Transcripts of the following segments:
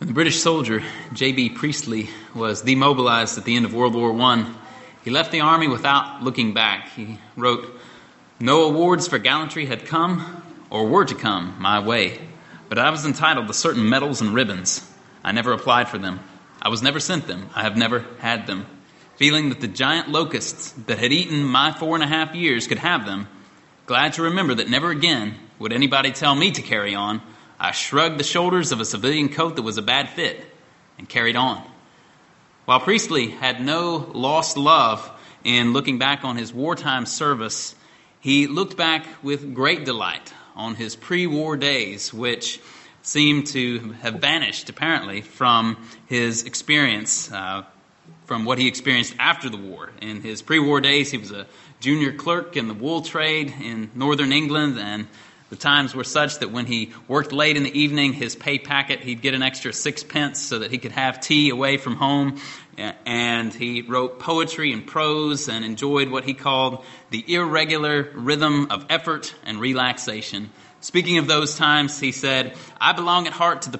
When the British soldier J.B. Priestley was demobilized at the end of World War I, he left the army without looking back. He wrote, "No awards for gallantry had come, or were to come, my way, but I was entitled to certain medals and ribbons. I never applied for them. I was never sent them. I have never had them. Feeling that the giant locusts that had eaten my 4.5 years could have them, glad to remember that never again would anybody tell me to carry on, I shrugged the shoulders of a civilian coat that was a bad fit and carried on." While Priestley had no lost love in looking back on his wartime service, he looked back with great delight on his pre-war days, which seemed to have vanished, apparently, from his experience, from what he experienced after the war. In his pre-war days, he was a junior clerk in the wool trade in northern England, and the times were such that when he worked late in the evening, his pay packet, he'd get an extra 6 pence so that he could have tea away from home. And he wrote poetry and prose and enjoyed what he called the irregular rhythm of effort and relaxation. Speaking of those times, he said, "I belong at heart to the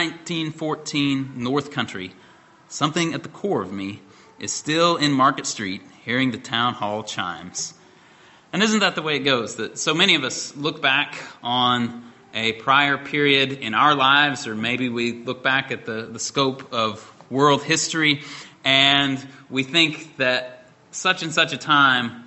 pre-1914 North Country. Something at the core of me is still in Market Street, hearing the town hall chimes." And isn't that the way it goes? That so many of us look back on a prior period in our lives, or maybe we look back at the scope of world history, and we think that such and such a time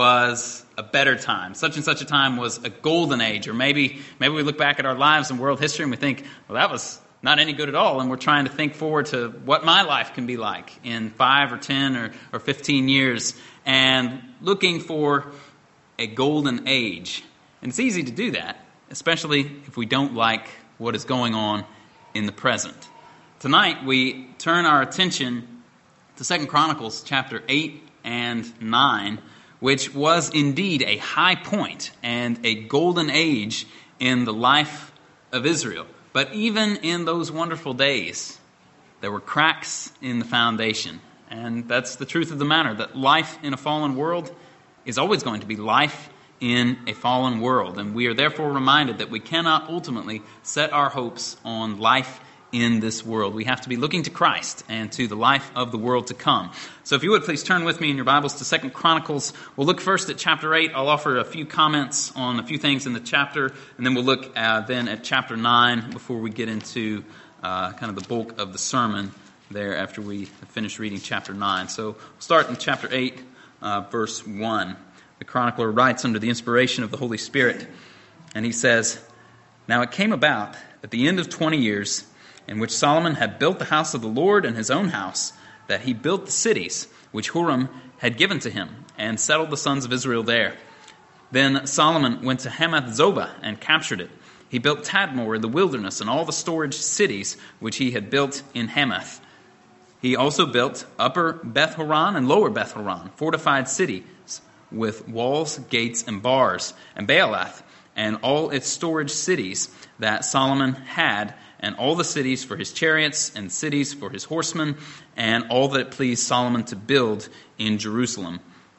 was a better time. Such and such a time was a golden age. Or maybe we look back at our lives in world history and we think, well, that was not any good at all, and we're trying to think forward to what my life can be like in 5 or 10 or 15 years, and looking for a golden age. And it's easy to do that, especially if we don't like what is going on in the present. Tonight, we turn our attention to 2 Chronicles chapter 8 and 9, which was indeed a high point and a golden age in the life of Israel. But even in those wonderful days, there were cracks in the foundation. And that's the truth of the matter, that life in a fallen world is always going to be life in a fallen world. And we are therefore reminded that we cannot ultimately set our hopes on life in this world. We have to be looking to Christ and to the life of the world to come. So if you would, please turn with me in your Bibles to 2 Chronicles. We'll look first at chapter 8. I'll offer a few comments on a few things in the chapter, and then we'll look then at chapter 9 before we get into kind of the bulk of the sermon there after we finish reading chapter 9. So we'll start in chapter 8, verse 1. The chronicler writes under the inspiration of the Holy Spirit, and he says, "Now it came about at the end of 20 years, in which Solomon had built the house of the Lord and his own house, that he built the cities which Huram had given to him, and settled the sons of Israel there. Then Solomon went to Hamath-zobah and captured it. He built Tadmor in the wilderness and all the storage cities which he had built in Hamath. He also built Upper Beth-horon and Lower Beth-horon, fortified cities with walls, gates, and bars, and Baalath, and all its storage cities that Solomon had, and all the cities for his chariots, and cities for his horsemen, and all that it pleased Solomon to build in Jerusalem,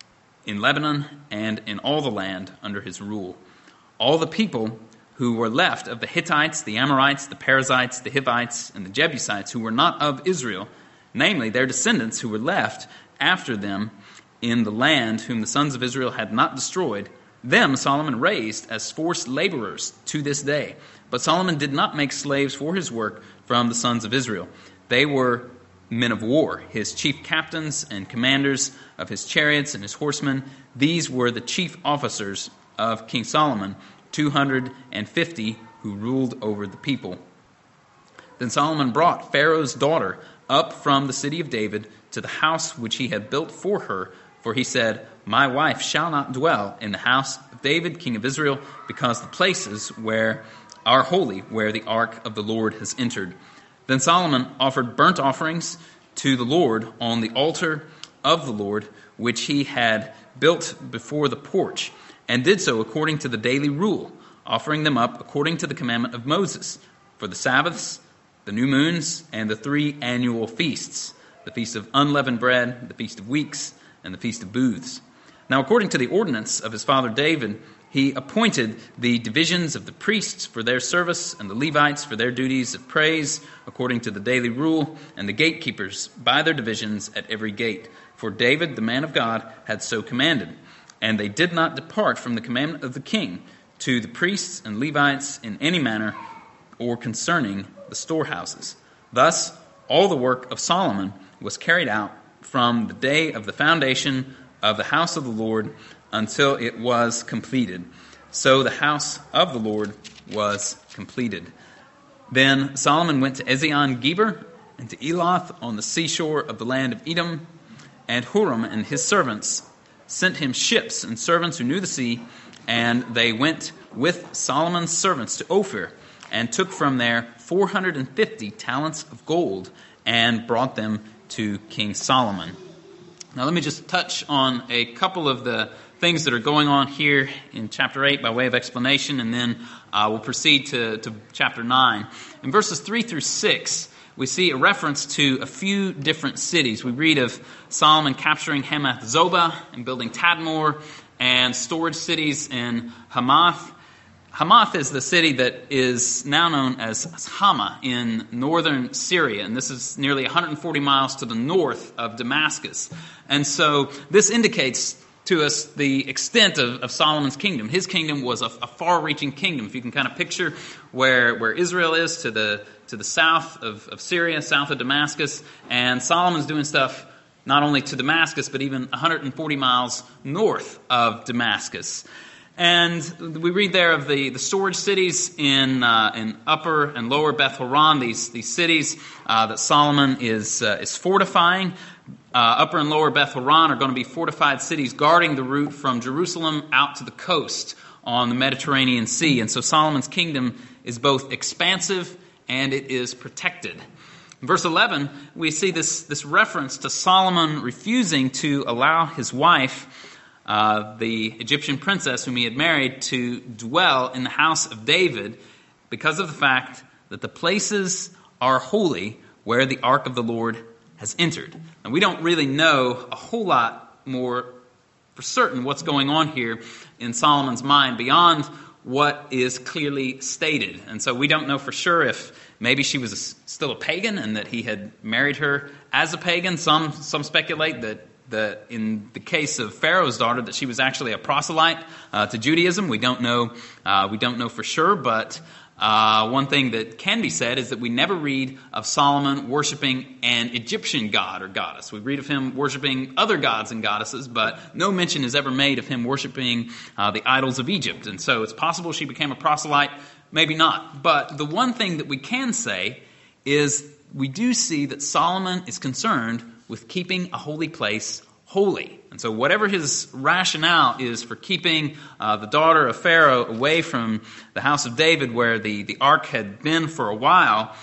in Lebanon, and in all the land under his rule. All the people who were left of the Hittites, the Amorites, the Perizzites, the Hivites, and the Jebusites, who were not of Israel, namely their descendants who were left after them in the land whom the sons of Israel had not destroyed, them Solomon raised as forced laborers to this day. But Solomon did not make slaves for his work from the sons of Israel. They were men of war, his chief captains and commanders of his chariots and his horsemen. These were the chief officers of King Solomon, 250 who ruled over the people. Then Solomon brought Pharaoh's daughter up from the city of David to the house which he had built for her, for he said, My wife shall not dwell in the house of David, king of Israel, because the places where are holy, where the ark of the Lord has entered. Then Solomon offered burnt offerings to the Lord on the altar of the Lord, which he had built before the porch, and did so according to the daily rule, offering them up according to the commandment of Moses, for the Sabbaths, the new moons, and the 3 annual feasts, the feast of unleavened bread, the feast of weeks, and the feast of booths. Now according to the ordinance of his father David, He appointed the divisions of the priests for their service and the Levites for their duties of praise according to the daily rule, and the gatekeepers by their divisions at every gate. For David, the man of God, had so commanded. And they did not depart from the commandment of the king to the priests and Levites in any manner or concerning the storehouses. Thus, all the work of Solomon was carried out from the day of the foundation of the house of the Lord until it was completed. So the house of the Lord was completed. Then Solomon went to Ezion-Geber and to Eloth on the seashore of the land of Edom, and Huram and his servants sent him ships and servants who knew the sea, and they went with Solomon's servants to Ophir and took from there 450 talents of gold and brought them to King Solomon. Now let me just touch on a couple of the things that are going on here in chapter 8 by way of explanation, and then we'll proceed to chapter 9. In verses 3 through 6, we see a reference to a few different cities. We read of Solomon capturing Hamath Zobah and building Tadmor and storage cities in Hamath. Hamath is the city that is now known as Hama in northern Syria, and this is nearly 140 miles to the north of Damascus. And so this indicates to us the extent of Solomon's kingdom. His kingdom was a far-reaching kingdom. If you can kind of picture where Israel is to the south of Syria, south of Damascus, and Solomon's doing stuff not only to Damascus, but even 140 miles north of Damascus. And we read there of the storage cities in Upper and Lower Beth Horon, these cities that Solomon is fortifying. Upper and Lower Beth Horon are going to be fortified cities guarding the route from Jerusalem out to the coast on the Mediterranean Sea. And so Solomon's kingdom is both expansive and it is protected. In verse 11, we see this reference to Solomon refusing to allow his wife, the Egyptian princess whom he had married, to dwell in the house of David because of the fact that the places are holy where the ark of the Lord has entered. And we don't really know a whole lot more for certain what's going on here in Solomon's mind beyond what is clearly stated. And so we don't know for sure if maybe she was still a pagan and that he had married her as a pagan. Some speculate that in the case of Pharaoh's daughter that she was actually a proselyte to Judaism. We don't know for sure, but one thing that can be said is that we never read of Solomon worshiping an Egyptian god or goddess. We read of him worshiping other gods and goddesses, but no mention is ever made of him worshiping the idols of Egypt. And so it's possible she became a proselyte, maybe not. But the one thing that we can say is we do see that Solomon is concerned with keeping a holy place holy. And so whatever his rationale is for keeping the daughter of Pharaoh away from the house of David where the ark had been for a while,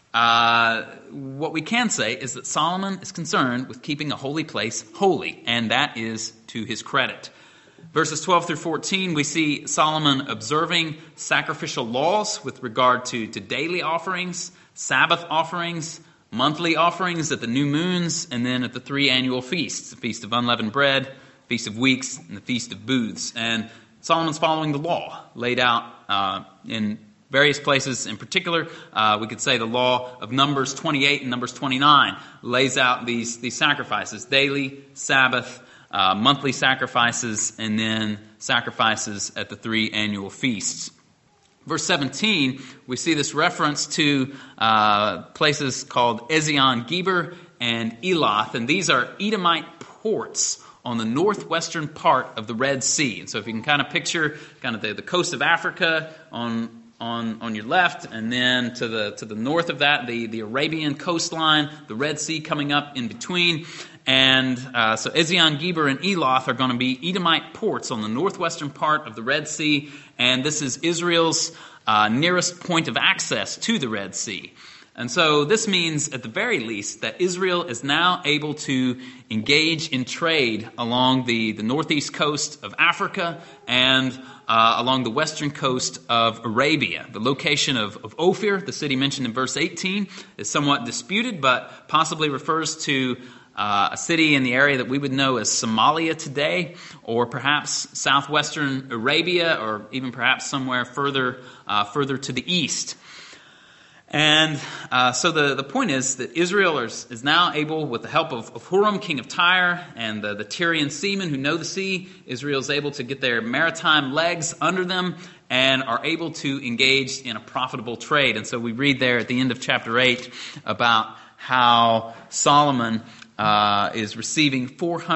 what we can say is that Solomon is concerned with keeping a holy place holy, and that is to his credit. Verses 12 through 14, we see Solomon observing sacrificial laws with regard to daily offerings, Sabbath offerings, monthly offerings at the new moons, and then at the 3 annual feasts, the Feast of Unleavened Bread, Feast of Weeks, and the Feast of Booths. And Solomon's following the law laid out in various places. In particular, we could say the law of Numbers 28 and Numbers 29 lays out these sacrifices, daily, Sabbath, monthly sacrifices, and then sacrifices at the 3 annual feasts. Verse 17, we see this reference to places called Ezion-Geber and Eloth, and these are Edomite ports on the northwestern part of the Red Sea. And so if you can kind of picture kind of the coast of Africa on your left, and then to the north of that, the Arabian coastline, the Red Sea coming up in between. And so Ezion-Geber and Eloth are going to be Edomite ports on the northwestern part of the Red Sea, and this is Israel's nearest point of access to the Red Sea. And so this means, at the very least, that Israel is now able to engage in trade along the northeast coast of Africa and along the western coast of Arabia. The location of Ophir, the city mentioned in verse 18, is somewhat disputed, but possibly refers to a city in the area that we would know as Somalia today, or perhaps southwestern Arabia, or even perhaps somewhere further to the east. And so the point is that Israel is now able, with the help of Huram, king of Tyre, and the Tyrian seamen who know the sea, Israel is able to get their maritime legs under them and are able to engage in a profitable trade. And so we read there at the end of chapter 8 about how Solomon is receiving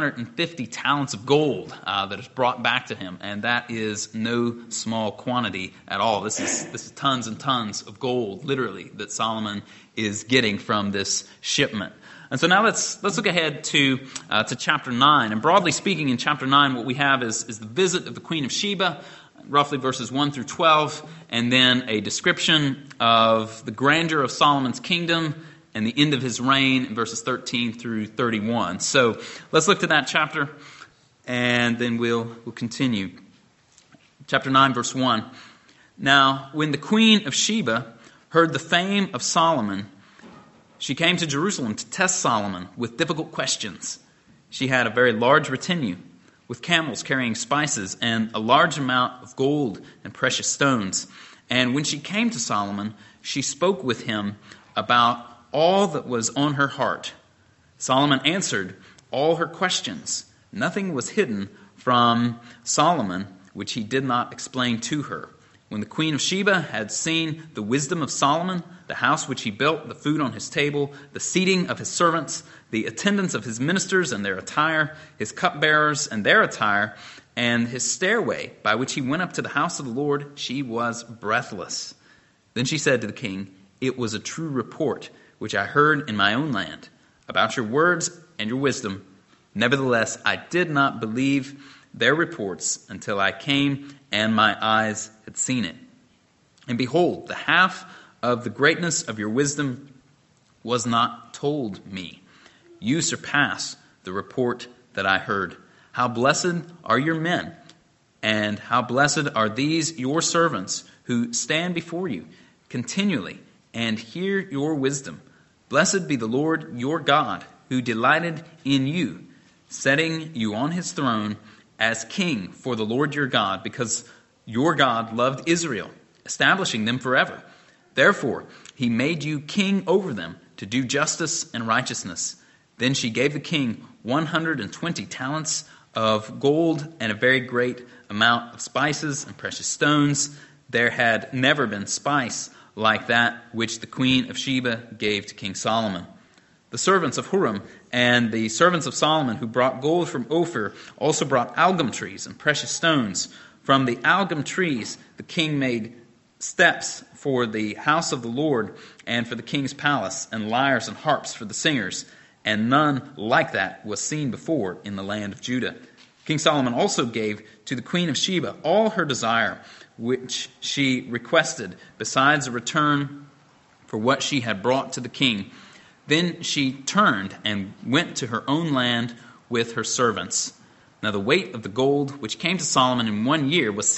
450 talents of gold that is brought back to him, and that is no small quantity at all. This is tons and tons of gold, literally, that Solomon is getting from this shipment. And so now let's look ahead to chapter 9. And broadly speaking, in chapter 9, what we have is the visit of the Queen of Sheba, roughly verses 1 through 12, and then a description of the grandeur of Solomon's kingdom and the end of his reign in verses 13 through 31. So let's look to that chapter, and then we'll continue. Chapter 9, verse 1. Now, when the Queen of Sheba heard the fame of Solomon, she came to Jerusalem to test Solomon with difficult questions. She had a very large retinue, with camels carrying spices and a large amount of gold and precious stones. And when she came to Solomon, she spoke with him about all that was on her heart. Solomon answered all her questions. Nothing was hidden from Solomon which he did not explain to her. When the Queen of Sheba had seen the wisdom of Solomon, the house which he built, the food on his table, the seating of his servants, the attendance of his ministers and their attire, his cupbearers and their attire, and his stairway by which he went up to the house of the Lord, she was breathless. Then she said to the king, "It was a true report which I heard in my own land about your words and your wisdom. Nevertheless, I did not believe their reports until I came and my eyes had seen it. And behold, the half of the greatness of your wisdom was not told me. You surpass the report that I heard. How blessed are your men, and how blessed are these your servants who stand before you continually and hear your wisdom. Blessed be the Lord your God, who delighted in you, setting you on his throne as king for the Lord your God, because your God loved Israel, establishing them forever. Therefore, he made you king over them to do justice and righteousness." Then she gave the king 120 talents of gold and a very great amount of spices and precious stones. There had never been spice like that which the Queen of Sheba gave to King Solomon. The servants of Huram and the servants of Solomon who brought gold from Ophir also brought algum trees and precious stones. From the algum trees the king made steps for the house of the Lord and for the king's palace, and lyres and harps for the singers, and none like that was seen before in the land of Judah. King Solomon also gave to the Queen of Sheba all her desire, which she requested, besides a return for what she had brought to the king. Then she turned and went to her own land with her servants. Now the weight of the gold which came to Solomon in 1 year was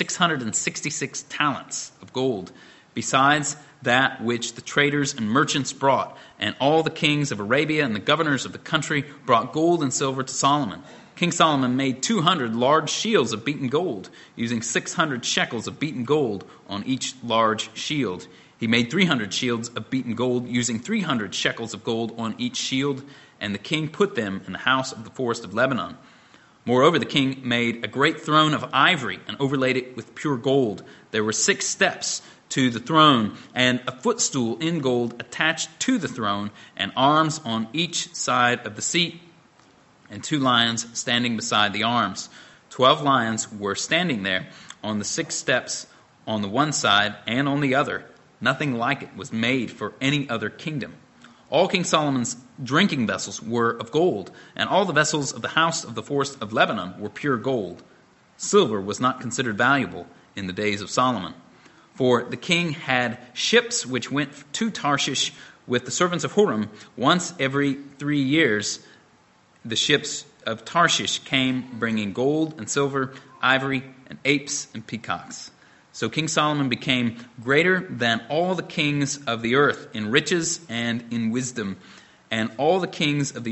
666 talents of gold, besides that which the traders and merchants brought. And all the kings of Arabia and the governors of the country brought gold and silver to Solomon. King Solomon made 200 large shields of beaten gold, using 600 shekels of beaten gold on each large shield. He made 300 shields of beaten gold, using 300 shekels of gold on each shield, and the king put them in the house of the forest of Lebanon. Moreover, the king made a great throne of ivory and overlaid it with pure gold. There were 6 steps to the throne, and a footstool in gold attached to the throne, and arms on each side of the seat, and 2 lions standing beside the arms. 12 lions were standing there on the 6 steps on the one side and on the other. Nothing like it was made for any other kingdom. All King Solomon's drinking vessels were of gold, and all the vessels of the house of the forest of Lebanon were pure gold. Silver was not considered valuable in the days of Solomon. For the king had ships which went to Tarshish with the servants of Huram. Once every 3 years, the ships of Tarshish came bringing gold and silver, ivory, and apes and peacocks. So King Solomon became greater than all the kings of the earth in riches and in wisdom. And all the kings of the earth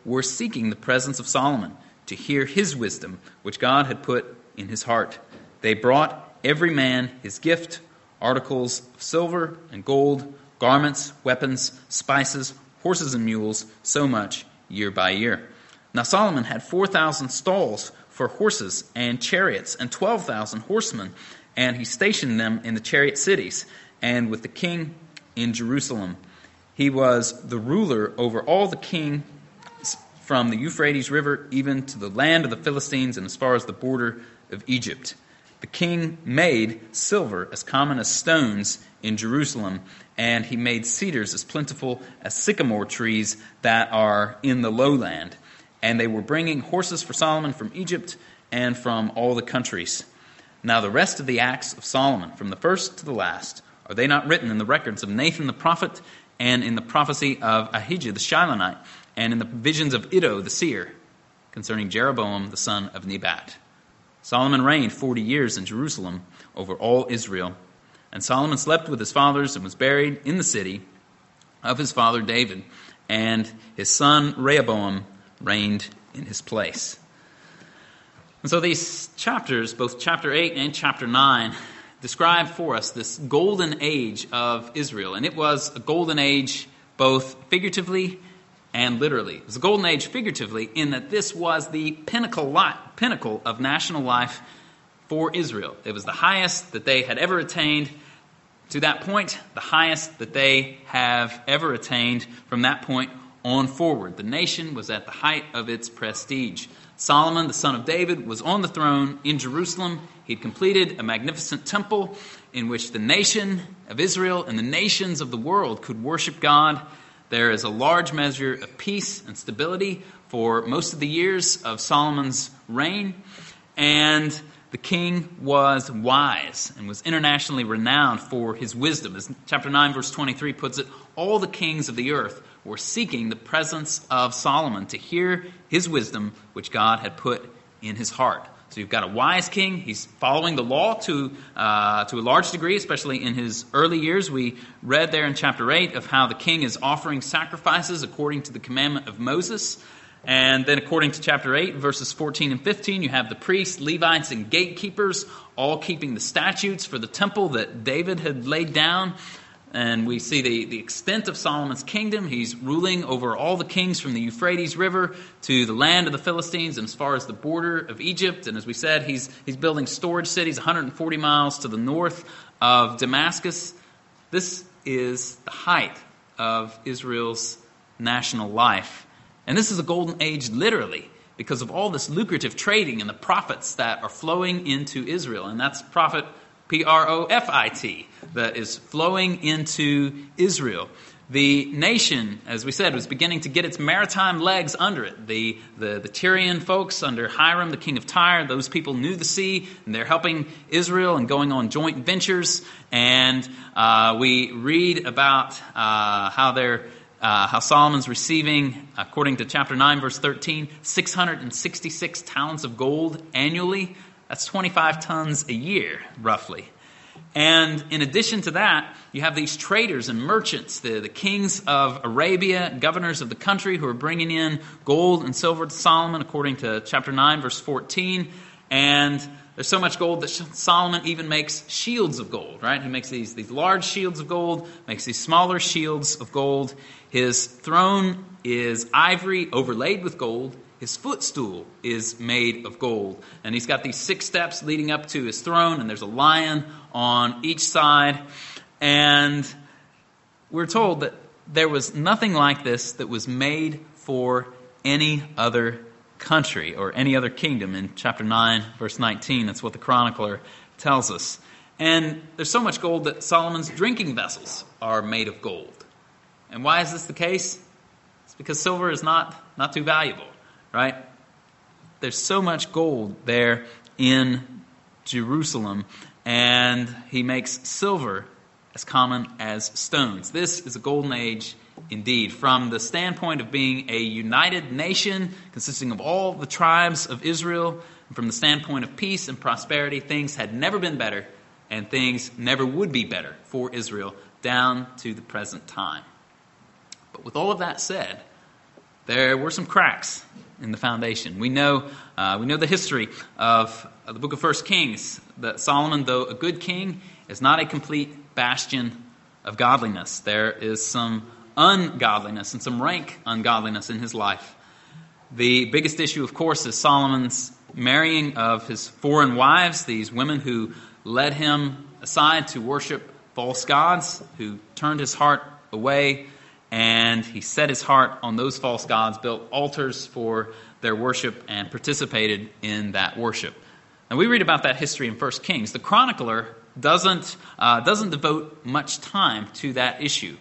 were seeking the presence of Solomon to hear his wisdom, which God had put in his heart. They brought every man his gift, articles of silver and gold, garments, weapons, spices, horses and mules, so much year by year. Now Solomon had 4,000 stalls for horses and chariots and 12,000 horsemen, and he stationed them in the chariot cities and with the king in Jerusalem. He was the ruler over all the kings from the Euphrates River even to the land of the Philistines and as far as the border of Egypt. The king made silver as common as stones in Jerusalem, and he made cedars as plentiful as sycamore trees that are in the lowland. And they were bringing horses for Solomon from Egypt and from all the countries. Now the rest of the acts of Solomon, from the first to the last, are they not written in the records of Nathan the prophet, and in the prophecy of Ahijah the Shilonite, and in the visions of Iddo the seer, concerning Jeroboam the son of Nebat? Solomon reigned 40 years in Jerusalem over all Israel. And Solomon slept with his fathers and was buried in the city of his father David. And his son Rehoboam reigned in his place. And so these chapters, both chapter 8 and chapter 9, describe for us this golden age of Israel. And it was a golden age both figuratively and literally. It was a golden age figuratively in that this was the pinnacle of national life for Israel. It was the highest that they had ever attained. To that point, the highest that they have ever attained from that point on forward. The nation was at the height of its prestige. Solomon, the son of David, was on the throne in Jerusalem. He'd completed a magnificent temple in which the nation of Israel and the nations of the world could worship God. There is a large measure of peace and stability for most of the years of Solomon's reign. And the king was wise and was internationally renowned for his wisdom. As chapter 9, verse 23 puts it, all the kings of the earth were seeking the presence of Solomon to hear his wisdom, which God had put in his heart. So you've got a wise king. He's following the law to a large degree, especially in his early years. We read there in chapter 8 of how the king is offering sacrifices according to the commandment of Moses. And then according to chapter 8, verses 14 and 15, you have the priests, Levites, and gatekeepers all keeping the statutes for the temple that David had laid down. And we see the extent of Solomon's kingdom. He's ruling over all the kings from the Euphrates River to the land of the Philistines and as far as the border of Egypt. And as we said, he's building storage cities 140 miles to the north of Damascus. This is the height of Israel's national life. And this is a golden age literally because of all this lucrative trading and the profits that are flowing into Israel. And that's profit, P-R-O-F-I-T, that is flowing into Israel. The nation, as we said, was beginning to get its maritime legs under it. The Tyrian folks under Hiram, the king of Tyre, those people knew the sea, and they're helping Israel and going on joint ventures. And we read about how Solomon's receiving, according to chapter 9, verse 13, 666 talents of gold annually. That's 25 tons a year, roughly. And in addition to that, you have these traders and merchants, the kings of Arabia, governors of the country, who are bringing in gold and silver to Solomon, according to chapter 9, verse 14. And there's so much gold that Solomon even makes shields of gold, right? He makes these large shields of gold, makes these smaller shields of gold. His throne is ivory overlaid with gold. His footstool is made of gold. And he's got these 6 steps leading up to his throne, and there's a lion on each side. And we're told that there was nothing like this that was made for any other country or any other kingdom. In chapter 9, verse 19, that's what the chronicler tells us. And there's so much gold that Solomon's drinking vessels are made of gold. And why is this the case? It's because silver is not too valuable, right? There's so much gold there in Jerusalem, and he makes silver as common as stones. This is a golden age indeed. From the standpoint of being a united nation consisting of all the tribes of Israel, and from the standpoint of peace and prosperity, things had never been better, and things never would be better for Israel down to the present time. But with all of that said, there were some cracks in the foundation. We know the history of the book of 1 Kings, that Solomon, though a good king, is not a complete bastion of godliness. There is some ungodliness and some rank ungodliness in his life. The biggest issue, of course, is Solomon's marrying of his foreign wives, these women who led him aside to worship false gods, who turned his heart away, and he set his heart on those false gods, built altars for their worship, and participated in that worship. And we read about that history in 1 Kings. The chronicler doesn't devote much time to that issue.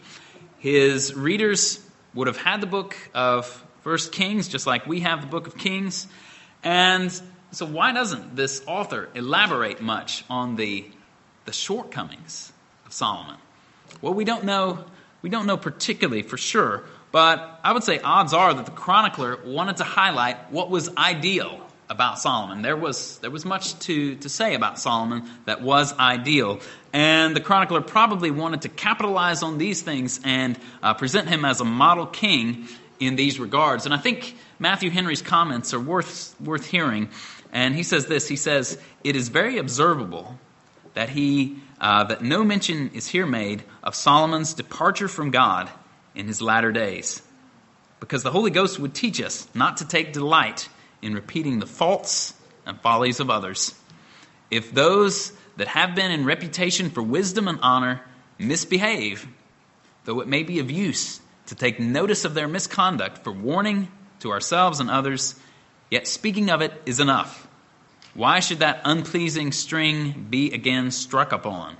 His readers would have had the book of 1 Kings, just like we have the book of Kings. And so why doesn't this author elaborate much on the shortcomings of Solomon? Well, we don't know particularly for sure, but I would say odds are that the chronicler wanted to highlight what was ideal about Solomon. There was much to say about Solomon that was ideal, and the chronicler probably wanted to capitalize on these things and present him as a model king in these regards. And I think Matthew Henry's comments are worth hearing. And he says this. He says, "It is very observable that that no mention is here made of Solomon's departure from God in his latter days, because the Holy Ghost would teach us not to take delight in repeating the faults and follies of others. If those that have been in reputation for wisdom and honor misbehave, though it may be of use to take notice of their misconduct for warning to ourselves and others, yet speaking of it is enough. Why should that unpleasing string be again struck upon?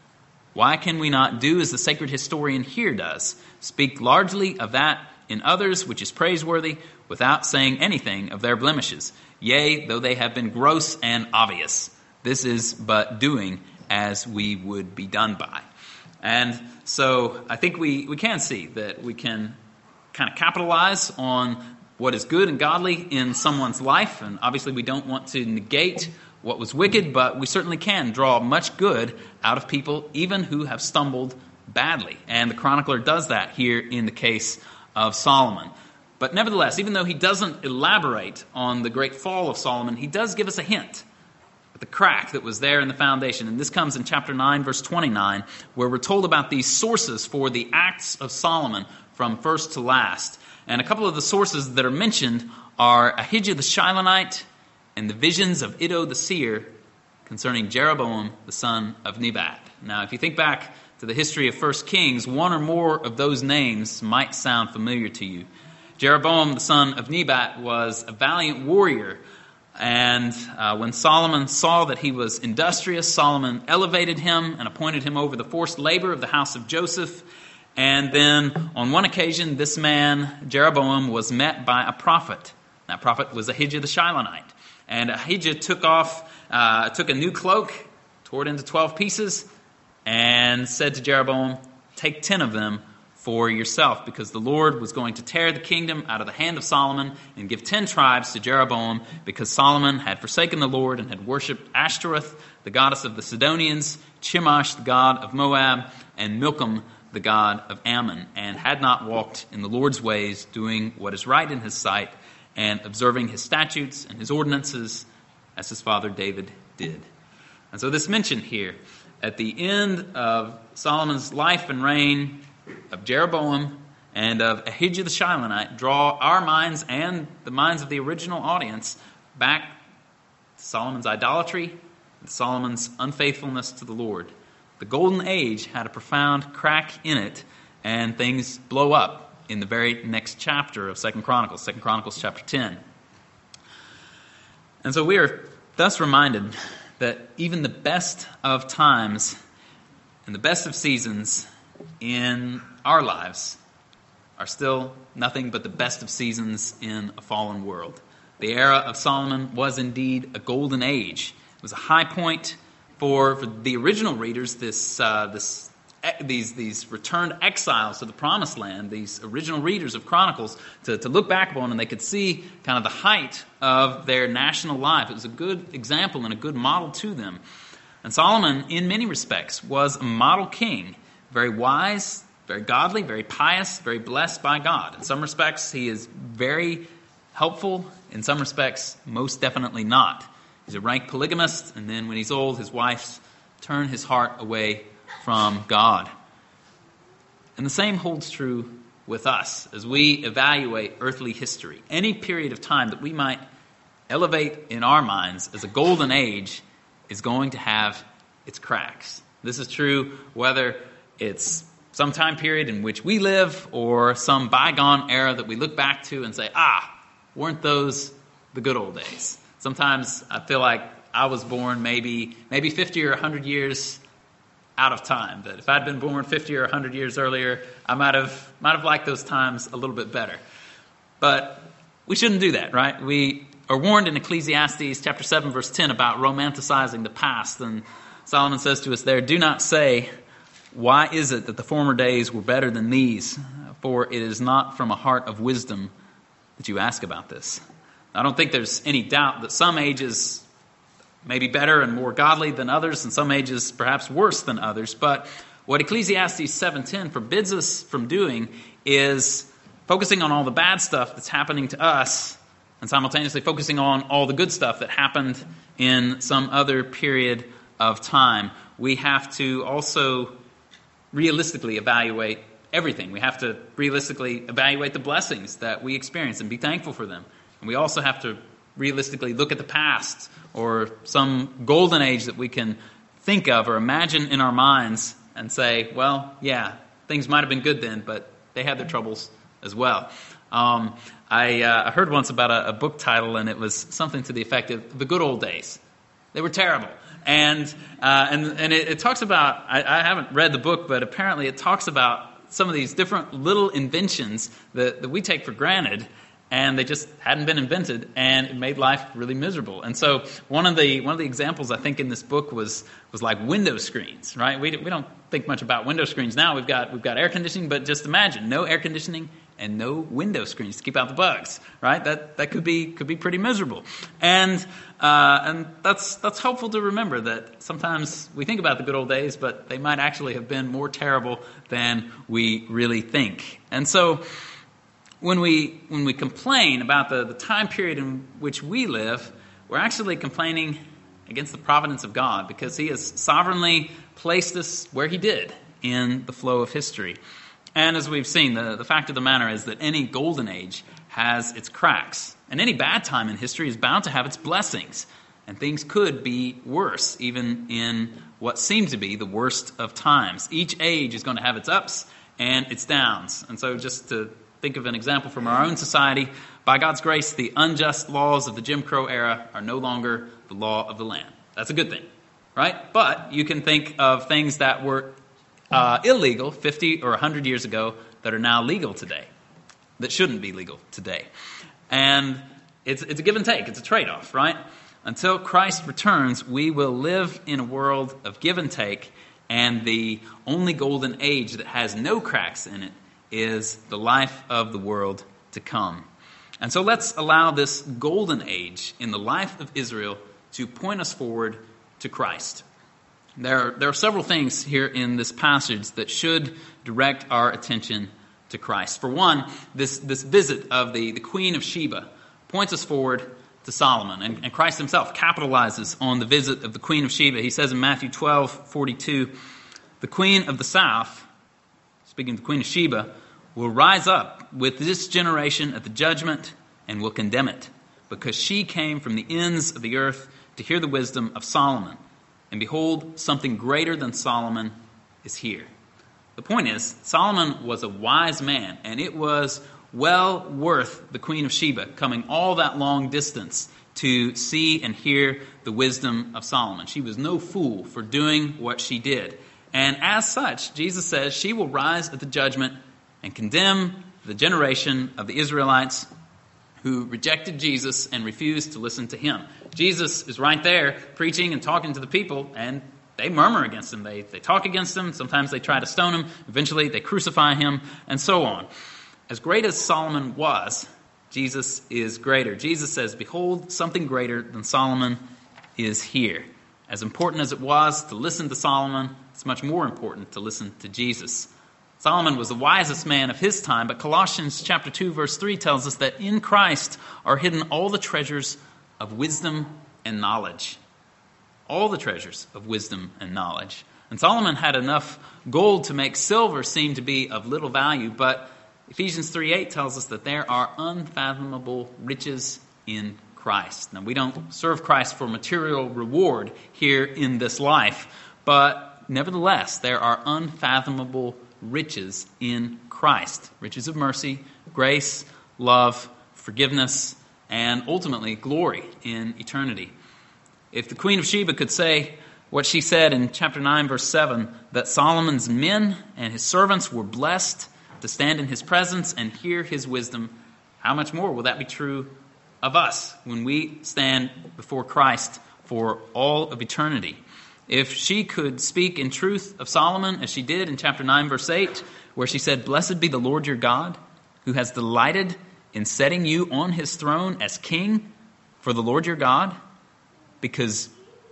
Why can we not do as the sacred historian here does, speak largely of that in others which is praiseworthy, without saying anything of their blemishes? Yea, though they have been gross and obvious, this is but doing as we would be done by." And so I think we can see that we can kind of capitalize on what is good and godly in someone's life. And obviously we don't want to negate what was wicked, but we certainly can draw much good out of people, even who have stumbled badly. And the chronicler does that here in the case of Solomon. But nevertheless, even though he doesn't elaborate on the great fall of Solomon, he does give us a hint at the crack that was there in the foundation. And this comes in chapter 9, verse 29, where we're told about these sources for the acts of Solomon from first to last. And a couple of the sources that are mentioned are Ahijah the Shilonite and the visions of Iddo the seer concerning Jeroboam the son of Nebat. Now, if you think back to the history of 1 Kings, one or more of those names might sound familiar to you. Jeroboam the son of Nebat was a valiant warrior, and when Solomon saw that he was industrious, Solomon elevated him and appointed him over the forced labor of the house of Joseph. And then on one occasion, this man, Jeroboam, was met by a prophet. That prophet was Ahijah the Shilonite. And Ahijah took a new cloak, tore it into 12 pieces, and said to Jeroboam, "Take 10 of them for yourself," because the Lord was going to tear the kingdom out of the hand of Solomon and give 10 tribes to Jeroboam, because Solomon had forsaken the Lord and had worshipped Ashtoreth, the goddess of the Sidonians, Chemosh, the god of Moab, and Milcom, the god of Ammon, and had not walked in the Lord's ways, doing what is right in his sight, and observing his statutes and his ordinances, as his father David did. And so this mention here, at the end of Solomon's life and reign, of Jeroboam and of Ahijah the Shilonite, draw our minds and the minds of the original audience back to Solomon's idolatry and Solomon's unfaithfulness to the Lord. The golden age had a profound crack in it, and things blow up in the very next chapter of 2 Chronicles chapter 10. And so we are thus reminded that even the best of times and the best of seasons in our lives are still nothing but the best of seasons in a fallen world. The era of Solomon was indeed a golden age. It was a high point for the original readers, these returned exiles to the promised land, these original readers of Chronicles, to look back upon, and they could see kind of the height of their national life. It was a good example and a good model to them. And Solomon, in many respects, was a model king, very wise, very godly, very pious, very blessed by God. In some respects, he is very helpful. In some respects, most definitely not. He's a rank polygamist, and then when he's old, his wives turn his heart away from God. And the same holds true with us as we evaluate earthly history. Any period of time that we might elevate in our minds as a golden age is going to have its cracks. This is true whether it's some time period in which we live or some bygone era that we look back to and say, weren't those the good old days? Sometimes I feel like I was born maybe 50 or 100 years out of time. That if I'd been born 50 or 100 years earlier, I might have liked those times a little bit better. But we shouldn't do that, right? We are warned in Ecclesiastes chapter 7, verse 10 about romanticizing the past. And Solomon says to us there, "Do not say, 'Why is it that the former days were better than these?' For it is not from a heart of wisdom that you ask about this." I don't think there's any doubt that some ages may be better and more godly than others, and some ages perhaps worse than others. But what Ecclesiastes 7:10 forbids us from doing is focusing on all the bad stuff that's happening to us and simultaneously focusing on all the good stuff that happened in some other period of time. We have to also realistically evaluate everything. We have to realistically evaluate the blessings that we experience and be thankful for them. And we also have to realistically look at the past or some golden age that we can think of or imagine in our minds and say, well, yeah, things might have been good then, but they had their troubles as well. I heard once about a book title, and it was something to the effect of The Good Old Days. They were terrible. And it talks about, I haven't read the book, but apparently it talks about some of these different little inventions that we take for granted, and they just hadn't been invented, and it made life really miserable. And so one of the examples I think in this book was like window screens, right? We don't think much about window screens now. We've got air conditioning, but just imagine no air conditioning and no window screens to keep out the bugs, right? That could be pretty miserable. And that's helpful to remember that sometimes we think about the good old days, but they might actually have been more terrible than we really think. And so when we complain about the time period in which we live, we're actually complaining against the providence of God, because He has sovereignly placed us where He did in the flow of history. And as we've seen, the fact of the matter is that any golden age has its cracks, and any bad time in history is bound to have its blessings. And things could be worse, even in what seemed to be the worst of times. Each age is going to have its ups and its downs. And so just to think of an example from our own society, by God's grace, the unjust laws of the Jim Crow era are no longer the law of the land. That's a good thing, right? But you can think of things that were illegal 50 or 100 years ago that are now legal today, that shouldn't be legal today. And it's a give and take. It's a trade-off, right? Until Christ returns, we will live in a world of give and take, and the only golden age that has no cracks in it is the life of the world to come. And so let's allow this golden age in the life of Israel to point us forward to Christ. There are several things here in this passage that should direct our attention to Christ. For one, this visit of the Queen of Sheba points us forward to Solomon. And Christ himself capitalizes on the visit of the Queen of Sheba. He says in Matthew 12:42, "The Queen of the South," speaking of the Queen of Sheba, "will rise up with this generation at the judgment and will condemn it, because she came from the ends of the earth to hear the wisdom of Solomon. And behold, something greater than Solomon is here." The point is, Solomon was a wise man, and it was well worth the Queen of Sheba coming all that long distance to see and hear the wisdom of Solomon. She was no fool for doing what she did. And as such, Jesus says she will rise at the judgment and condemn the generation of the Israelites who rejected Jesus and refused to listen to him. Jesus is right there preaching and talking to the people, and they murmur against him. They talk against him. Sometimes they try to stone him. Eventually they crucify him, and so on. As great as Solomon was, Jesus is greater. Jesus says, "Behold, something greater than Solomon is here." As important as it was to listen to Solomon, it's much more important to listen to Jesus. Solomon was the wisest man of his time, but Colossians chapter 2, verse 3 tells us that in Christ are hidden all the treasures of wisdom and knowledge. All the treasures of wisdom and knowledge. And Solomon had enough gold to make silver seem to be of little value, but Ephesians 3:8 tells us that there are unfathomable riches in Christ. Now, we don't serve Christ for material reward here in this life, but nevertheless, there are unfathomable riches in Christ. Riches of mercy, grace, love, forgiveness, and ultimately glory in eternity. If the Queen of Sheba could say what she said in chapter 9, verse 7, that Solomon's men and his servants were blessed to stand in his presence and hear his wisdom, how much more will that be true of us when we stand before Christ for all of eternity? If she could speak in truth of Solomon, as she did in chapter 9, verse 8, where she said, "Blessed be the Lord your God, who has delighted in setting you on his throne as king for the Lord your God," because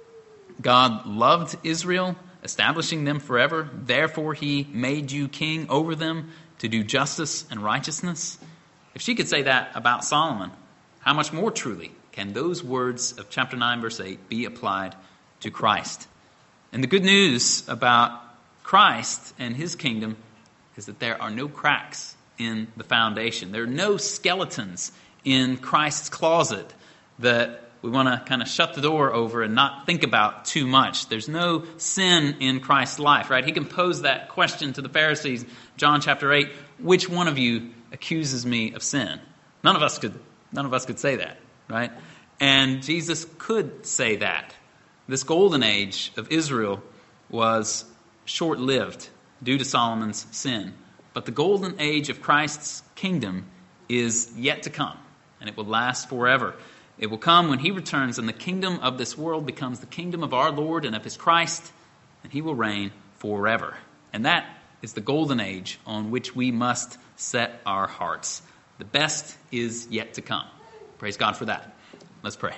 God loved Israel, establishing them forever. Therefore, he made you king over them to do justice and righteousness. If she could say that about Solomon, how much more truly can those words of chapter 9, verse 8 be applied to Christ? And the good news about Christ and his kingdom is that there are no cracks in the foundation. There are no skeletons in Christ's closet that we want to kind of shut the door over and not think about too much. There's no sin in Christ's life, right? He can pose that question to the Pharisees, John chapter 8, which one of you accuses me of sin? None of us could say that, right? And Jesus could say that. This golden age of Israel was short-lived due to Solomon's sin. But the golden age of Christ's kingdom is yet to come, and it will last forever. It will come when he returns, and the kingdom of this world becomes the kingdom of our Lord and of his Christ, and he will reign forever. And that is the golden age on which we must set our hearts. The best is yet to come. Praise God for that. Let's pray.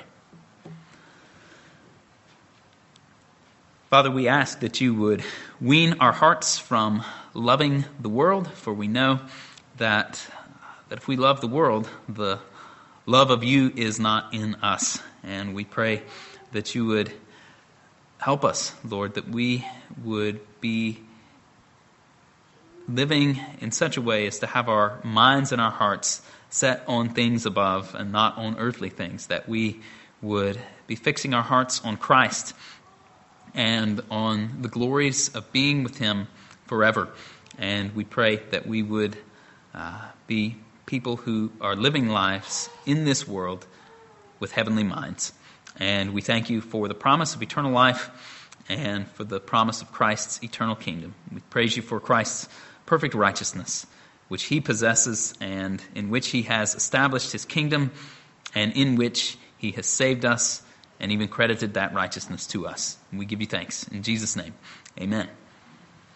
Father, we ask that you would wean our hearts from loving the world, for we know that if we love the world, the love of you is not in us. And we pray that you would help us, Lord, that we would be living in such a way as to have our minds and our hearts set on things above and not on earthly things, that we would be fixing our hearts on Christ and on the glories of being with him forever. And we pray that we would be people who are living lives in this world with heavenly minds. And we thank you for the promise of eternal life and for the promise of Christ's eternal kingdom. We praise you for Christ's perfect righteousness, which he possesses and in which he has established his kingdom and in which he has saved us and even credited that righteousness to us. And we give you thanks. In Jesus' name, amen.